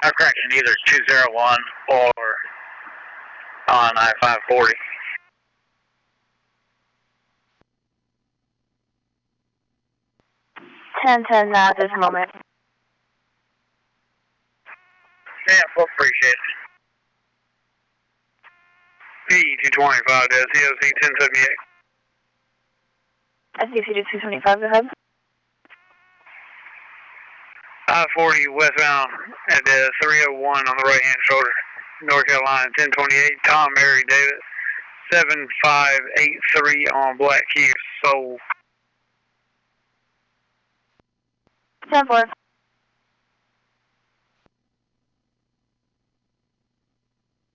I'm correction, either 201 or on I-540. 1010 at this moment. Yeah, well, appreciate it. P225 to COC 1078. SCC 225, go ahead. I-40 westbound at the 301 on the right-hand shoulder. North Carolina 1028, Tom Mary Davis, 7583 on Black Key Soul. 10-4.